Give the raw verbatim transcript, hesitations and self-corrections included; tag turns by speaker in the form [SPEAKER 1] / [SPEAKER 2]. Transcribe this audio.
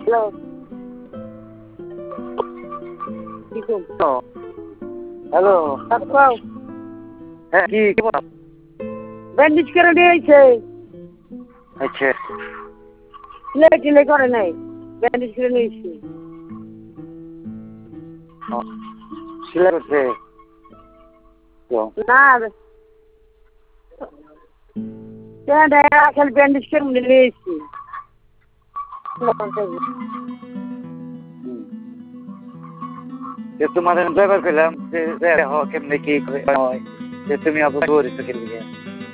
[SPEAKER 1] Hello কি করছো?
[SPEAKER 2] Hello
[SPEAKER 1] তারপর
[SPEAKER 2] হ্যাঁ কি কি বল?
[SPEAKER 1] ব্যান্ডেজ করে দিয়েছে,
[SPEAKER 2] আচ্ছা
[SPEAKER 1] লে টিলে করে নাই, ব্যান্ডেজ করে নিয়েছি।
[SPEAKER 2] সিলাই করছে তো
[SPEAKER 1] না খালি ব্যান্ডেজ করে নিয়েছি।
[SPEAKER 2] যে তোমাদের ড্রাইভার পেলাম যে কেমনে কি হয় যে তুমি আবার